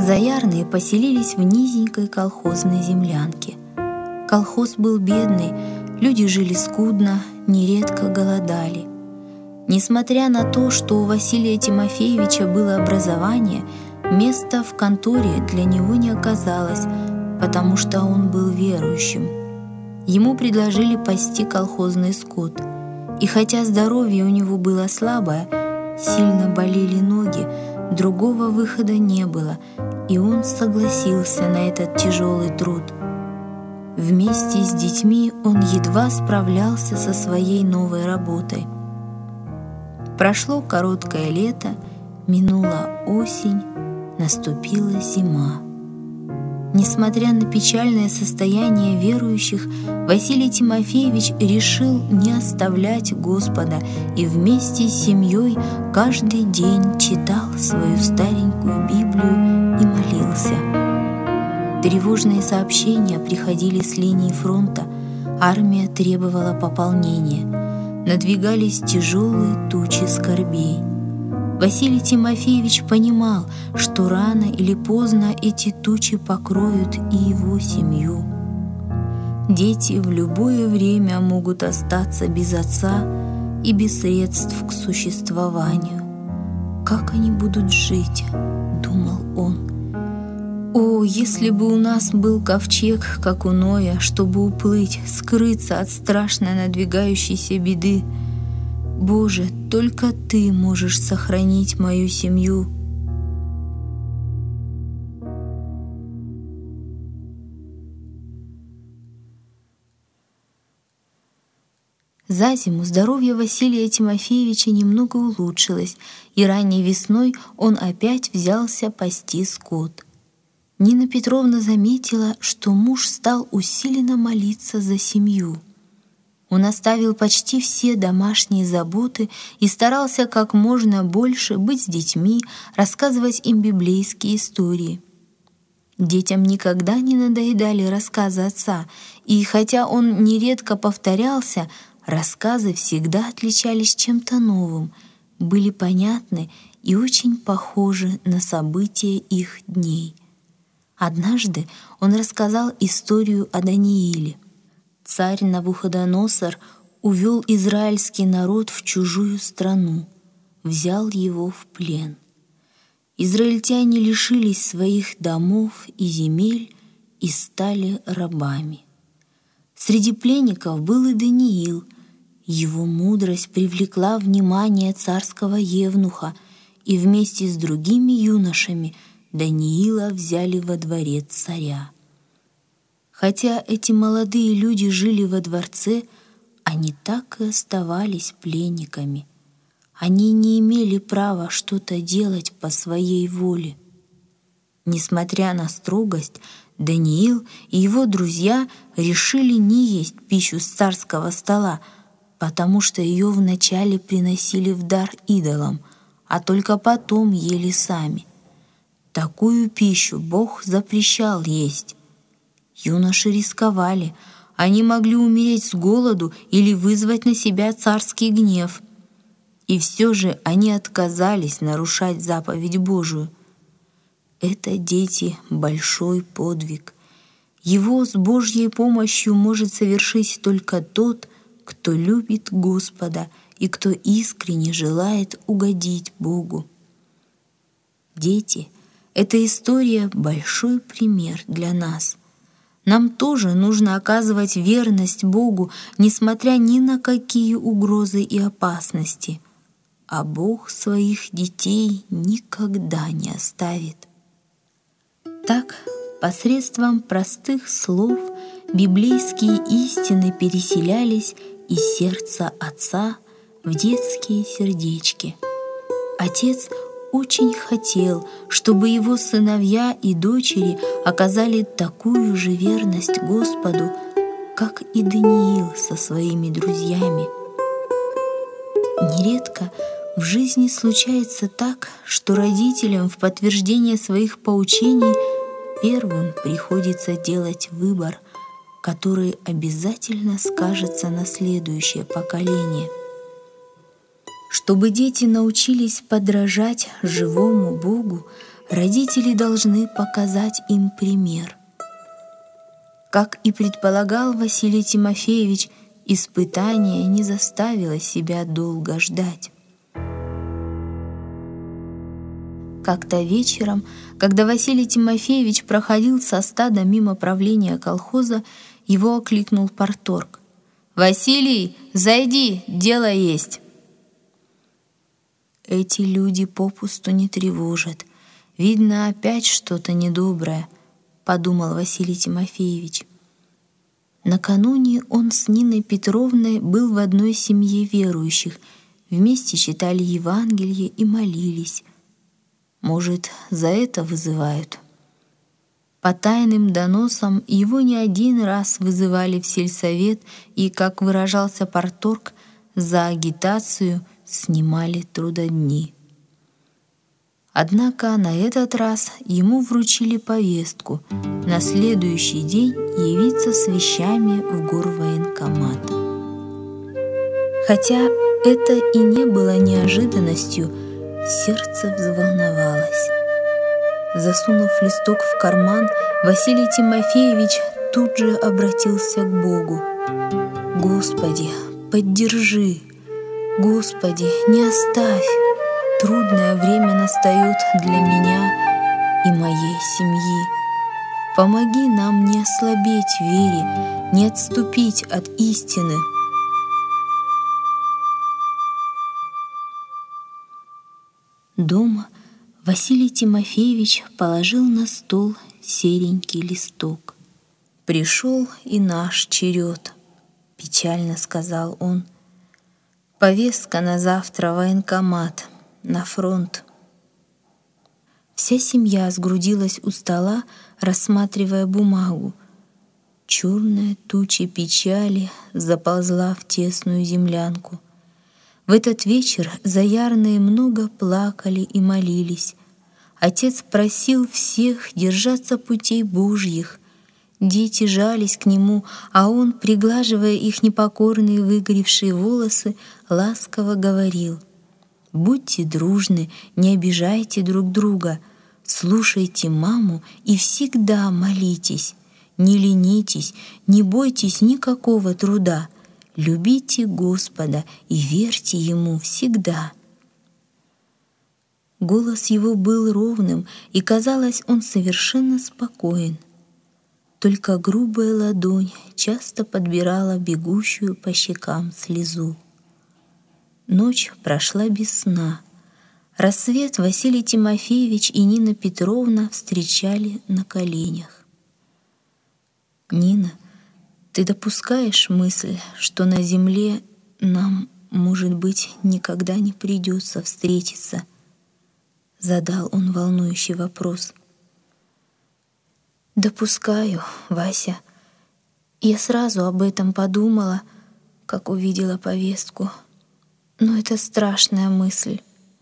Заярные поселились в низенькой колхозной землянке. Колхоз был бедный, люди жили скудно, нередко голодали. Несмотря на то, что у Василия Тимофеевича было образование, места в конторе для него не оказалось, потому что он был верующим. Ему предложили пасти колхозный скот, и хотя здоровье у него было слабое, сильно болели ноги, другого выхода не было, и он согласился на этот тяжелый труд. Вместе с детьми он едва справлялся со своей новой работой. Прошло короткое лето, минула осень, наступила зима. Несмотря на печальное состояние верующих, Василий Тимофеевич решил не оставлять Господа и вместе с семьей каждый день читал свою старенькую Библию и молился. Тревожные сообщения приходили с линии фронта, армия требовала пополнения, надвигались тяжелые тучи скорбей. Василий Тимофеевич понимал, что рано или поздно эти тучи покроют и его семью. Дети в любое время могут остаться без отца и без средств к существованию. «Как они будут жить?» — думал он. «О, если бы у нас был ковчег, как у Ноя, чтобы уплыть, скрыться от страшно надвигающейся беды! Боже, только Ты можешь сохранить мою семью». За зиму здоровье Василия Тимофеевича немного улучшилось, и ранней весной он опять взялся пасти скот. Нина Петровна заметила, что муж стал усиленно молиться за семью. Он оставил почти все домашние заботы и старался как можно больше быть с детьми, рассказывать им библейские истории. Детям никогда не надоедали рассказы отца, и хотя он нередко повторялся, рассказы всегда отличались чем-то новым, были понятны и очень похожи на события их дней. Однажды он рассказал историю о Данииле. Царь Навуходоносор увел израильский народ в чужую страну, взял его в плен. Израильтяне лишились своих домов и земель и стали рабами. Среди пленников был и Даниил. Его мудрость привлекла внимание царского евнуха, и вместе с другими юношами Даниила взяли во дворец царя. Хотя эти молодые люди жили во дворце, они так и оставались пленниками. Они не имели права что-то делать по своей воле. Несмотря на строгость, Даниил и его друзья решили не есть пищу с царского стола, потому что ее вначале приносили в дар идолам, а только потом ели сами. Такую пищу Бог запрещал есть. Юноши рисковали, они могли умереть с голоду или вызвать на себя царский гнев. И все же они отказались нарушать заповедь Божию. Это, дети, большой подвиг. Его с Божьей помощью может совершить только тот, кто любит Господа и кто искренне желает угодить Богу. Дети, эта история — большой пример для нас. Нам тоже нужно оказывать верность Богу, несмотря ни на какие угрозы и опасности. А Бог своих детей никогда не оставит. Так, посредством простых слов библейские истины переселялись из сердца отца в детские сердечки. Отец очень хотел, чтобы его сыновья и дочери оказали такую же верность Господу, как и Даниил со своими друзьями. Нередко в жизни случается так, что родителям в подтверждение своих поучений первым приходится делать выбор, который обязательно скажется на следующее поколение. Чтобы дети научились подражать живому Богу, родители должны показать им пример. Как и предполагал Василий Тимофеевич, испытание не заставило себя долго ждать. Как-то вечером, когда Василий Тимофеевич проходил со стада мимо правления колхоза, его окликнул парторг. «Василий, зайди, дело есть!» Эти люди попусту не тревожат. Видно, опять что-то недоброе, подумал Василий Тимофеевич. Накануне он с Ниной Петровной был в одной семье верующих, вместе читали Евангелие и молились. Может, за это вызывают? По тайным доносам его не один раз вызывали в сельсовет и, как выражался парторг, за агитацию снимали трудодни. Однако на этот раз ему вручили повестку на следующий день явиться с вещами в горвоенкомат. Хотя это и не было неожиданностью, сердце взволновалось. Засунув листок в карман, Василий Тимофеевич тут же обратился к Богу. «Господи, поддержи! Господи, не оставь! Трудное время настает для меня и моей семьи. Помоги нам не ослабеть в вере, не отступить от истины». Дома Василий Тимофеевич положил на стол серенький листок. «Пришел и наш черед», — печально сказал он. «Повестка на завтра в военкомат, на фронт». Вся семья сгрудилась у стола, рассматривая бумагу. Черная туча печали заползла в тесную землянку. В этот вечер заярные много плакали и молились. Отец просил всех держаться путей Божьих. Дети жались к нему, а он, приглаживая их непокорные выгоревшие волосы, ласково говорил: «Будьте дружны, не обижайте друг друга, слушайте маму и всегда молитесь, не ленитесь, не бойтесь никакого труда, любите Господа и верьте Ему всегда». Голос его был ровным, и, казалось, он совершенно спокоен. Только грубая ладонь часто подбирала бегущую по щекам слезу. Ночь прошла без сна. Рассвет Василий Тимофеевич и Нина Петровна встречали на коленях. «Нина, ты допускаешь мысль, что на земле нам, может быть, никогда не придется встретиться?» Задал он волнующий вопрос. «Допускаю, Вася. Я сразу об этом подумала, как увидела повестку. Но это страшная мысль.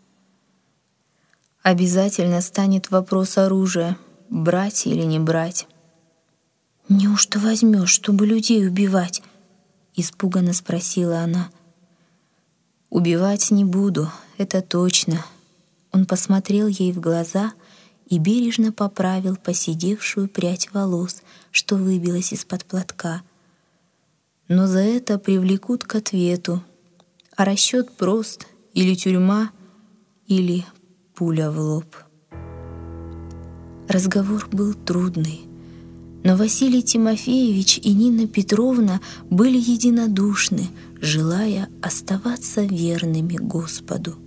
Обязательно станет вопрос оружия, брать или не брать». «Неужто возьмешь, чтобы людей убивать?» — испуганно спросила она. «Убивать не буду, это точно». Он посмотрел ей в глаза и бережно поправил поседевшую прядь волос, что выбилась из-под платка. «Но за это привлекут к ответу, а расчет прост: или тюрьма, или пуля в лоб». Разговор был трудный, но Василий Тимофеевич и Нина Петровна были единодушны, желая оставаться верными Господу.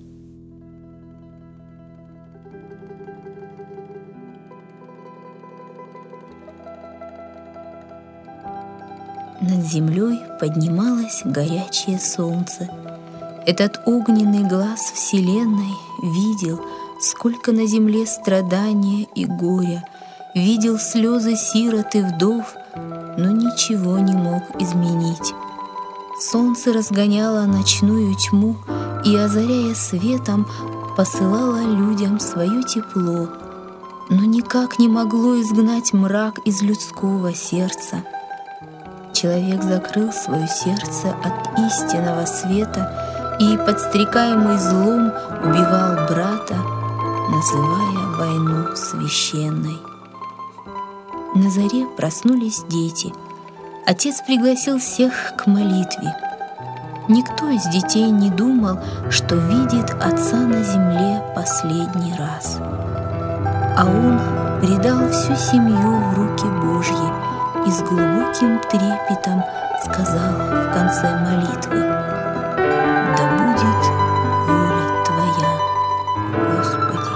Над землей поднималось горячее солнце. Этот огненный глаз Вселенной видел, сколько на земле страдания и горя, видел слезы сирот и вдов, но ничего не мог изменить. Солнце разгоняло ночную тьму и, озаряя светом, посылало людям свое тепло, но никак не могло изгнать мрак из людского сердца. Человек закрыл свое сердце от истинного света и, подстрекаемый злом, убивал брата, называя войну священной. На заре проснулись дети. Отец пригласил всех к молитве. Никто из детей не думал, что видит отца на земле последний раз. А он предал всю семью в руки Божьи и с глубоким трепетом сказал в конце молитвы: «Да будет воля Твоя, Господи».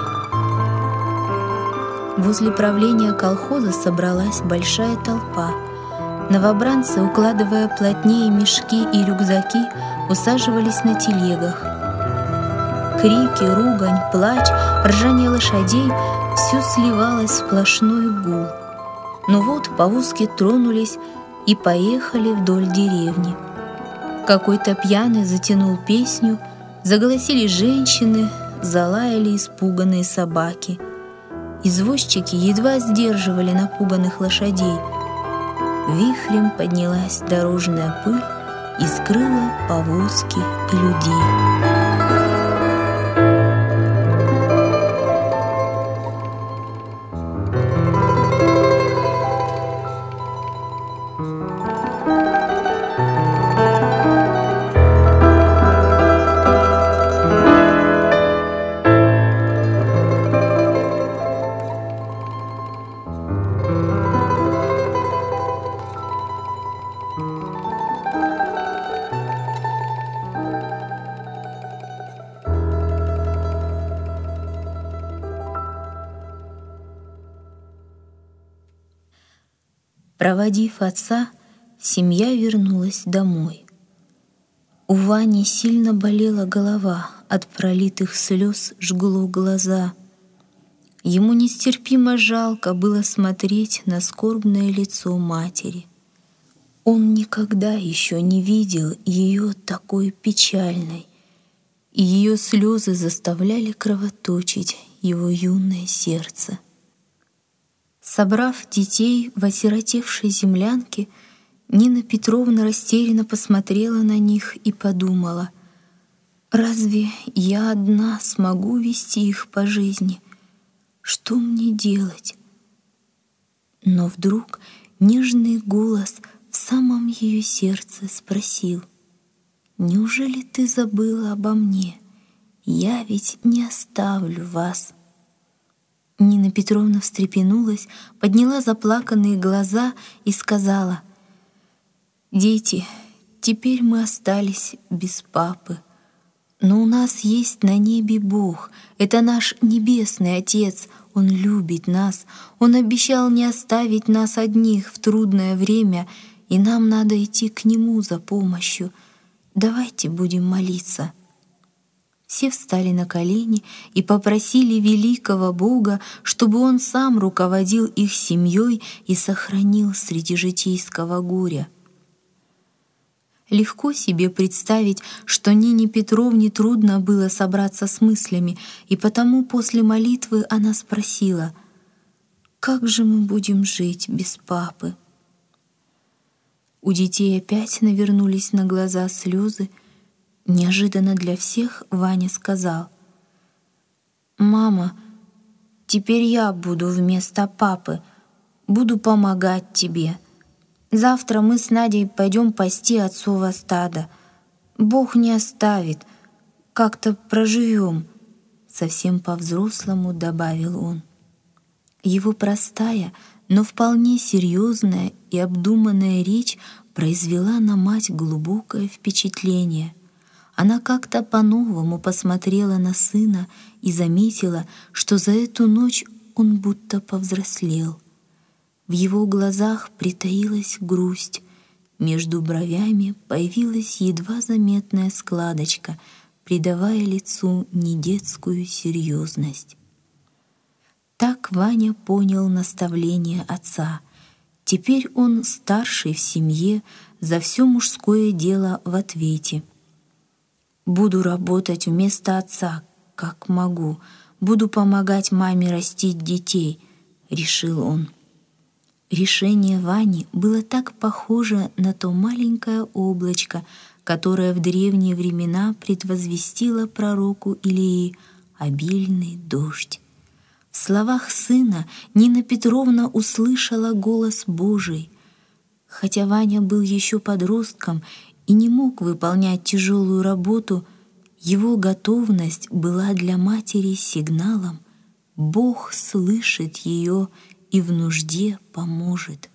Возле правления колхоза собралась большая толпа. Новобранцы, укладывая плотнее мешки и рюкзаки, усаживались на телегах. Крики, ругань, плач, ржание лошадей — все сливалось в сплошной гул. Но вот повозки тронулись и поехали вдоль деревни. Какой-то пьяный затянул песню, заголосили женщины, залаяли испуганные собаки. Извозчики едва сдерживали напуганных лошадей. Вихрем поднялась дорожная пыль и скрыла повозки и людей. Проводив отца, семья вернулась домой. У Вани сильно болела голова, от пролитых слез жгло глаза. Ему нестерпимо жалко было смотреть на скорбное лицо матери. Он никогда еще не видел ее такой печальной, и ее слезы заставляли кровоточить его юное сердце. Собрав детей в осиротевшей землянке, Нина Петровна растерянно посмотрела на них и подумала: «Разве я одна смогу вести их по жизни? Что мне делать?» Но вдруг нежный голос в самом ее сердце спросил: «Неужели ты забыла обо мне? Я ведь не оставлю вас». Нина Петровна встрепенулась, подняла заплаканные глаза и сказала: «Дети, теперь мы остались без папы. Но у нас есть на небе Бог. Это наш небесный Отец. Он любит нас. Он обещал не оставить нас одних в трудное время, и нам надо идти к Нему за помощью. Давайте будем молиться». Все встали на колени и попросили великого Бога, чтобы Он сам руководил их семьей и сохранил среди житейского горя. Легко себе представить, что Нине Петровне трудно было собраться с мыслями, и потому после молитвы она спросила: «Как же мы будем жить без папы?» У детей опять навернулись на глаза слезы. Неожиданно для всех Ваня сказал: «Мама, теперь я буду вместо папы, буду помогать тебе. Завтра мы с Надей пойдем пасти отцово стадо. Бог не оставит, как-то проживем», — совсем по-взрослому добавил он. Его простая, но вполне серьезная и обдуманная речь произвела на мать глубокое впечатление. Она как-то по-новому посмотрела на сына и заметила, что за эту ночь он будто повзрослел. В его глазах притаилась грусть, между бровями появилась едва заметная складочка, придавая лицу недетскую серьезность. Так Ваня понял наставление отца. Теперь он старший в семье, за все мужское дело в ответе. «Буду работать вместо отца, как могу. Буду помогать маме растить детей», — решил он. Решение Вани было так похоже на то маленькое облачко, которое в древние времена предвозвестило пророку Илии обильный дождь. В словах сына Нина Петровна услышала голос Божий. Хотя Ваня был еще подростком и не мог выполнять тяжелую работу, его готовность была для матери сигналом: Бог слышит ее и в нужде поможет.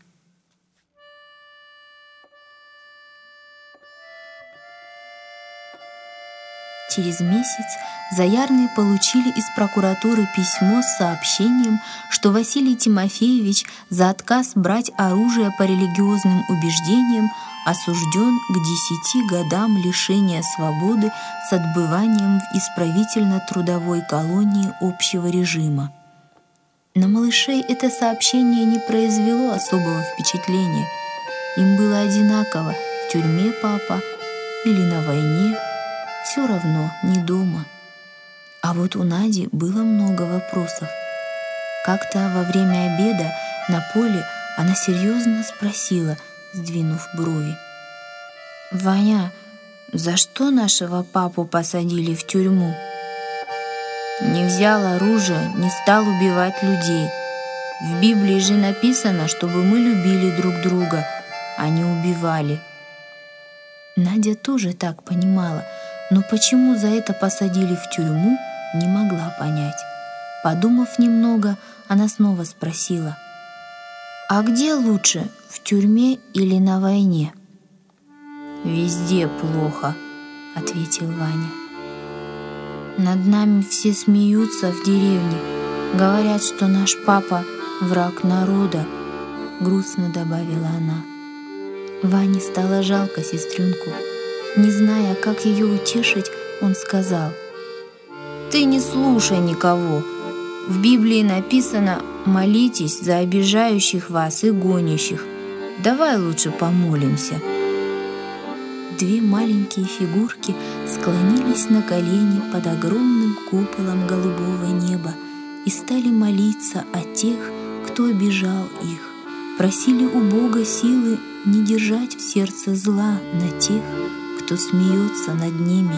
Через месяц Заярные получили из прокуратуры письмо с сообщением, что Василий Тимофеевич за отказ брать оружие по религиозным убеждениям осужден к 10 годам лишения свободы с отбыванием в исправительно-трудовой колонии общего режима. На малышей это сообщение не произвело особого впечатления. Им было одинаково, в тюрьме папа или на войне, все равно не дома. А вот у Нади было много вопросов. Как-то во время обеда на поле она серьезно спросила, сдвинув брови: «Ваня, за что нашего папу посадили в тюрьму?» «Не взял оружие, не стал убивать людей. В Библии же написано, чтобы мы любили друг друга, а не убивали». Надя тоже так понимала, но почему за это посадили в тюрьму, не могла понять. Подумав немного, она снова спросила: «А где лучше, в тюрьме или на войне?» «Везде плохо», — ответил Ваня. «Над нами все смеются в деревне, говорят, что наш папа — враг народа», — грустно добавила она. Ване стало жалко сестренку. Не зная, как ее утешить, он сказал: «Ты не слушай никого. В Библии написано: молитесь за обижающих вас и гонящих. Давай лучше помолимся». Две маленькие фигурки склонились на колени под огромным куполом голубого неба и стали молиться о тех, кто обижал их, просили у Бога силы не держать в сердце зла на тех, кто смеется над ними.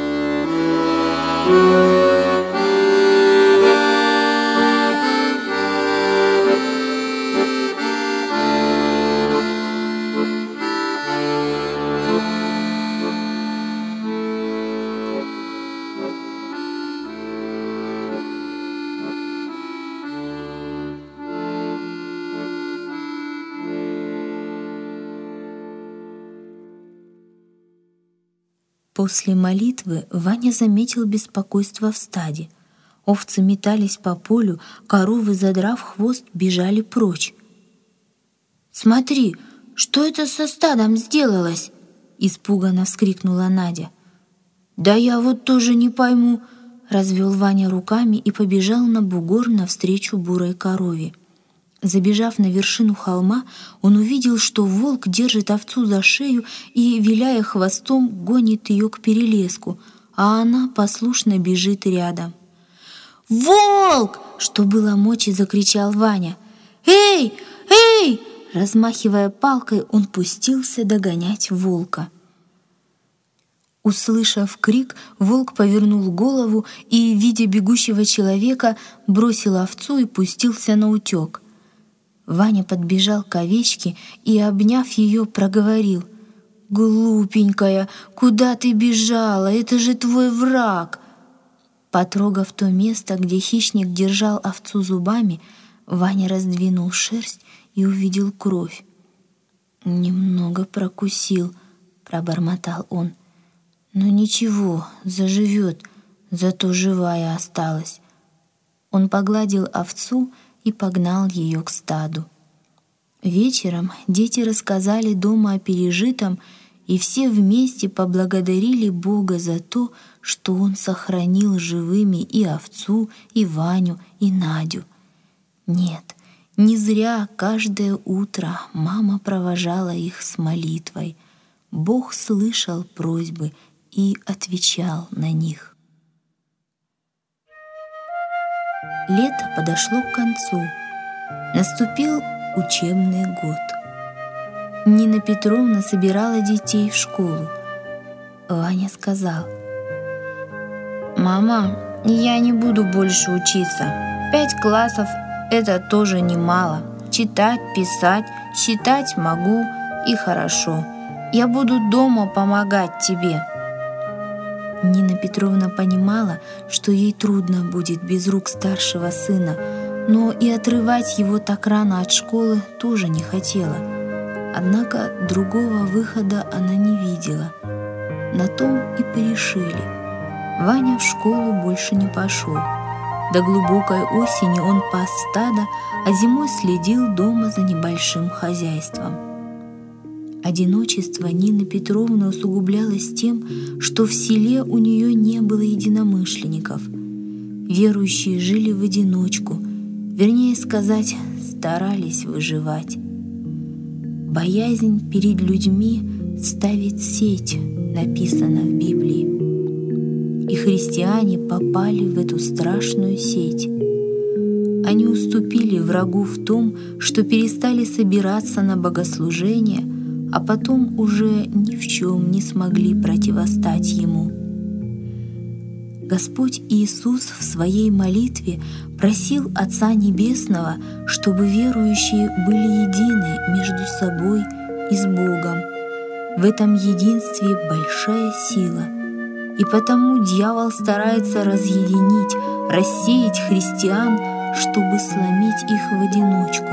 После молитвы Ваня заметил беспокойство в стаде. Овцы метались по полю, коровы, задрав хвост, бежали прочь. «Смотри, что это со стадом сделалось?» — испуганно вскрикнула Надя. «Да я вот тоже не пойму», — развел Ваня руками и побежал на бугор навстречу бурой корове. Забежав на вершину холма, он увидел, что волк держит овцу за шею и, виляя хвостом, гонит ее к перелеску, а она послушно бежит рядом. «Волк!» — что было мочи, закричал Ваня. «Эй! Эй!» Размахивая палкой, он пустился догонять волка. Услышав крик, волк повернул голову и, видя бегущего человека, бросил овцу и пустился наутек. Ваня подбежал к овечке и, обняв ее, проговорил: «Глупенькая, куда ты бежала? Это же твой враг!» Потрогав то место, где хищник держал овцу зубами, Ваня раздвинул шерсть и увидел кровь. «Немного прокусил», — пробормотал он. «Но ничего, заживет, зато живая осталась». Он погладил овцу и погнал ее к стаду. Вечером дети рассказали дома о пережитом, и все вместе поблагодарили Бога за то, что Он сохранил живыми и овцу, и Ваню, и Надю. Нет, не зря каждое утро мама провожала их с молитвой. Бог слышал просьбы и отвечал на них. Лето подошло к концу. Наступил учебный год. Нина Петровна собирала детей в школу. Ваня сказал: «Мама, я не буду больше учиться. 5 классов — это тоже немало. Читать, писать, считать могу и хорошо. Я буду дома помогать тебе». Нина Петровна понимала, что ей трудно будет без рук старшего сына, но и отрывать его так рано от школы тоже не хотела. Однако другого выхода она не видела. На том и порешили. Ваня в школу больше не пошел. До глубокой осени он пас стадо, а зимой следил дома за небольшим хозяйством. Одиночество Нины Петровны усугублялось тем, что в селе у нее не было единомышленников. Верующие жили в одиночку, вернее сказать, старались выживать. «Боязнь перед людьми ставит сеть», написано в Библии. И христиане попали в эту страшную сеть. Они уступили врагу в том, что перестали собираться на богослужение, а потом уже ни в чем не смогли противостать ему. Господь Иисус в своей молитве просил Отца Небесного, чтобы верующие были едины между собой и с Богом. В этом единстве большая сила, и потому дьявол старается разъединить, рассеять христиан, чтобы сломить их в одиночку.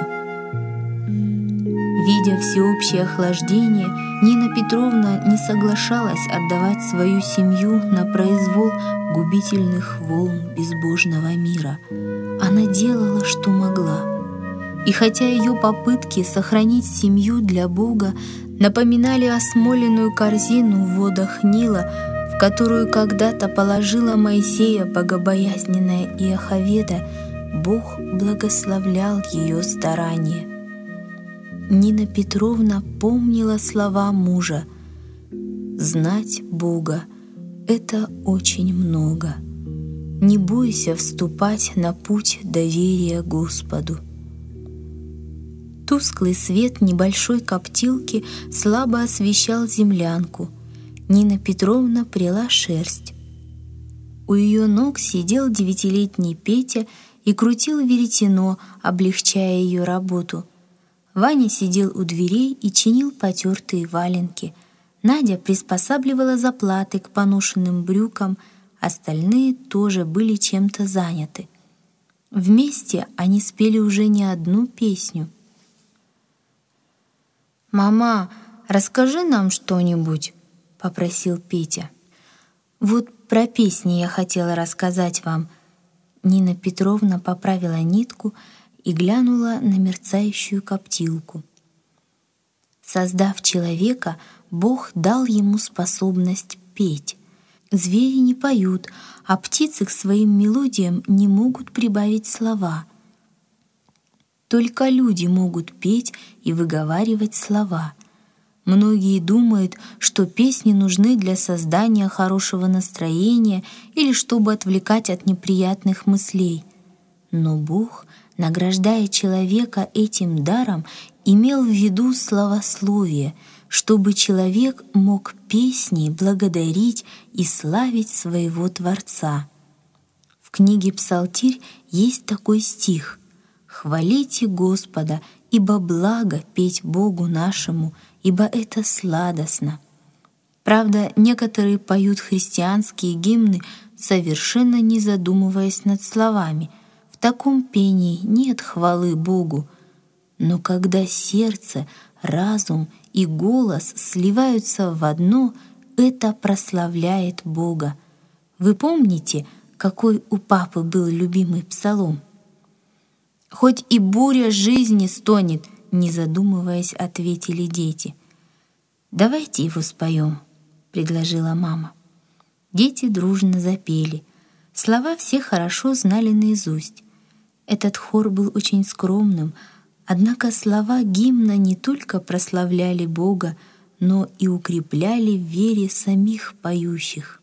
Видя всеобщее охлаждение, Нина Петровна не соглашалась отдавать свою семью на произвол губительных волн безбожного мира. Она делала, что могла. И хотя ее попытки сохранить семью для Бога напоминали осмоленную корзину в водах Нила, в которую когда-то положила Моисея богобоязненная Иохаведа, Бог благословлял ее старания. Нина Петровна помнила слова мужа: «Знать Бога — это очень много. Не бойся вступать на путь доверия Господу». Тусклый свет небольшой коптилки слабо освещал землянку. Нина Петровна пряла шерсть. У ее ног сидел 9-летний Петя и крутил веретено, облегчая ее работу. Ваня сидел у дверей и чинил потертые валенки. Надя приспосабливала заплаты к поношенным брюкам, остальные тоже были чем-то заняты. Вместе они спели уже не одну песню. «Мама, расскажи нам что-нибудь», — попросил Петя. «Вот про песни я хотела рассказать вам». Нина Петровна поправила нитку и глянула на мерцающую коптилку. Создав человека, Бог дал ему способность петь. Звери не поют, а птицы к своим мелодиям не могут прибавить слова. Только люди могут петь и выговаривать слова. Многие думают, что песни нужны для создания хорошего настроения или чтобы отвлекать от неприятных мыслей. Но Бог, награждая человека этим даром, имел в виду славословие, чтобы человек мог песней благодарить и славить своего Творца. В книге «Псалтирь» есть такой стих: «Хвалите Господа, ибо благо петь Богу нашему, ибо это сладостно». Правда, некоторые поют христианские гимны, совершенно не задумываясь над словами. В таком пении нет хвалы Богу. Но когда сердце, разум и голос сливаются в одно, это прославляет Бога. Вы помните, какой у папы был любимый псалом? «Хоть и буря жизни стонет», — не задумываясь, ответили дети. «Давайте его споем», — предложила мама. Дети дружно запели. Слова все хорошо знали наизусть. Этот хор был очень скромным, однако слова гимна не только прославляли Бога, но и укрепляли в вере самих поющих.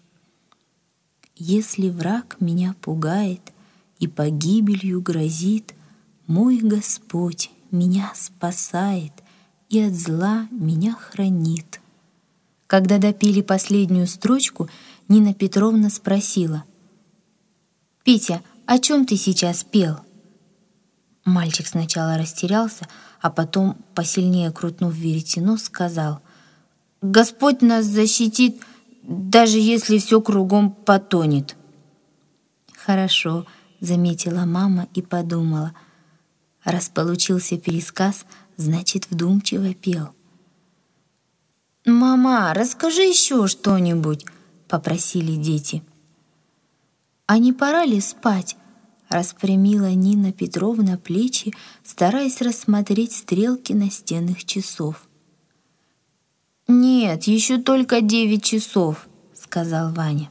«Если враг меня пугает и погибелью грозит, мой Господь меня спасает и от зла меня хранит». Когда допели последнюю строчку, Нина Петровна спросила: «Петя, о чем ты сейчас пел?» Мальчик сначала растерялся, а потом, посильнее крутнув веретено, сказал: «Господь нас защитит, даже если все кругом потонет». «Хорошо», — заметила мама и подумала: раз получился пересказ, значит, вдумчиво пел. «Мама, расскажи еще что-нибудь», — попросили дети. «А не пора ли спать?» — распрямила Нина Петровна плечи, стараясь рассмотреть стрелки настенных часов. «Нет, еще только 9 часов», — сказал Ваня.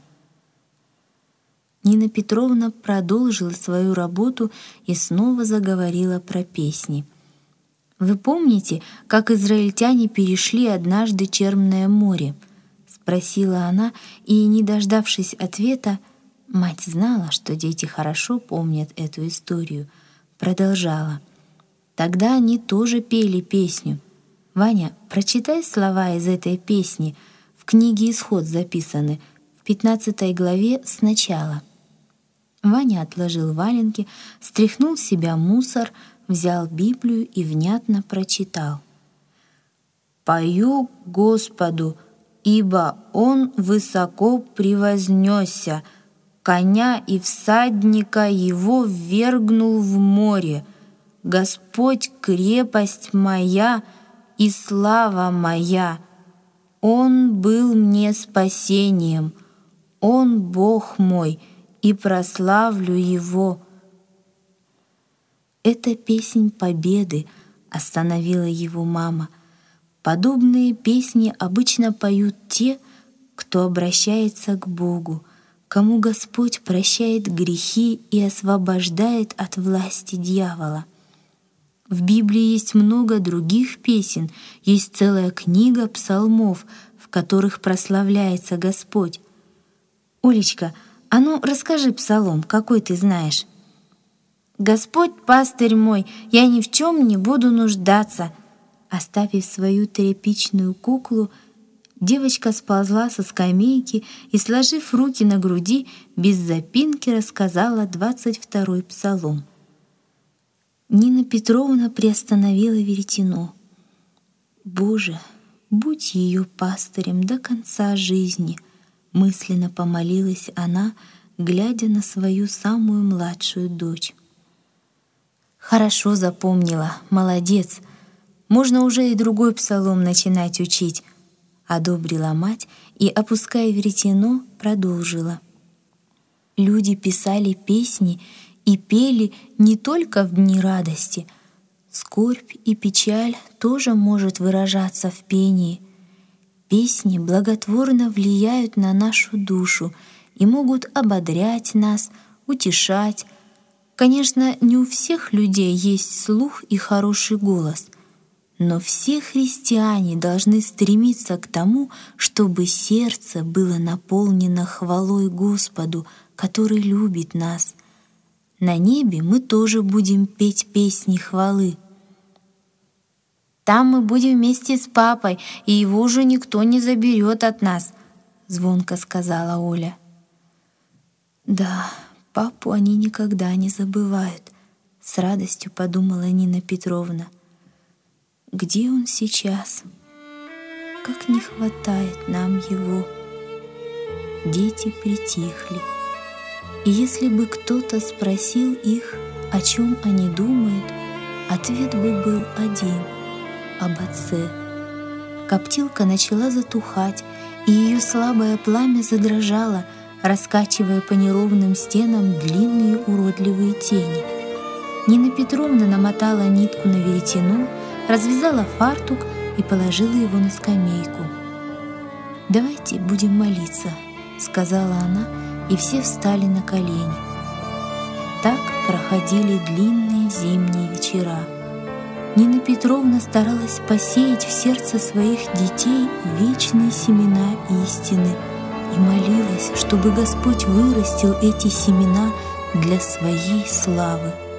Нина Петровна продолжила свою работу и снова заговорила про песни. «Вы помните, как израильтяне перешли однажды Черное море?» — спросила она, и, не дождавшись ответа, мать знала, что дети хорошо помнят эту историю, продолжала. «Тогда они тоже пели песню. Ваня, прочитай слова из этой песни, в книге «Исход» записаны, в 15 главе сначала». Ваня отложил валенки, стряхнул с себя мусор, взял Библию и внятно прочитал. «Пою Господу, ибо Он высоко превознесся, коня и всадника Его ввергнул в море. Господь — крепость моя и слава моя. Он был мне спасением, Он Бог мой, и прославлю Его». «Это песнь победы», — остановила его мама. «Подобные песни обычно поют те, кто обращается к Богу, кому Господь прощает грехи и освобождает от власти дьявола. В Библии есть много других песен, есть целая книга псалмов, в которых прославляется Господь. Олечка, а ну расскажи псалом, какой ты знаешь». «Господь пастырь мой, я ни в чем не буду нуждаться». Оставив свою тряпичную куклу, девочка сползла со скамейки и, сложив руки на груди, без запинки рассказала 22-й псалом. Нина Петровна приостановила веретено. «Боже, будь ее пастырем до конца жизни», — мысленно помолилась она, глядя на свою самую младшую дочь. «Хорошо запомнила, молодец. Можно уже и другой псалом начинать учить», — одобрила мать и, опуская веретено, продолжила. «Люди писали песни и пели не только в дни радости. Скорбь и печаль тоже может выражаться в пении. Песни благотворно влияют на нашу душу и могут ободрять нас, утешать. Конечно, не у всех людей есть слух и хороший голос, но все христиане должны стремиться к тому, чтобы сердце было наполнено хвалой Господу, который любит нас. На небе мы тоже будем петь песни хвалы. Там мы будем вместе с папой, и его уже никто не заберет от нас», — звонко сказала Оля. «Да, папу они никогда не забывают», — с радостью подумала Нина Петровна. «Где он сейчас? Как не хватает нам его». Дети притихли. И если бы кто-то спросил их, о чем они думают, ответ бы был один — об отце. Коптилка начала затухать, и ее слабое пламя задрожало, раскачивая по неровным стенам длинные уродливые тени. Нина Петровна намотала нитку на веретено, развязала фартук и положила его на скамейку. «Давайте будем молиться», — сказала она, и все встали на колени. Так проходили длинные зимние вечера. Нина Петровна старалась посеять в сердце своих детей вечные семена истины и молилась, чтобы Господь вырастил эти семена для своей славы.